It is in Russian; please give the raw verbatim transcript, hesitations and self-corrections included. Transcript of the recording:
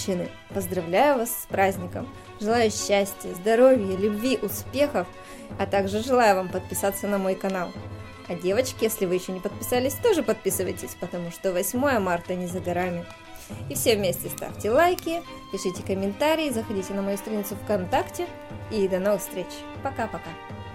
мужчины, поздравляю вас с праздником. Желаю счастья, здоровья, любви, успехов, а также желаю вам подписаться на мой канал. А девочки, если вы еще не подписались, тоже подписывайтесь, потому что восьмое марта не за горами. И все вместе ставьте лайки, пишите комментарии, заходите на мою страницу ВКонтакте. И до новых встреч. Пока-пока.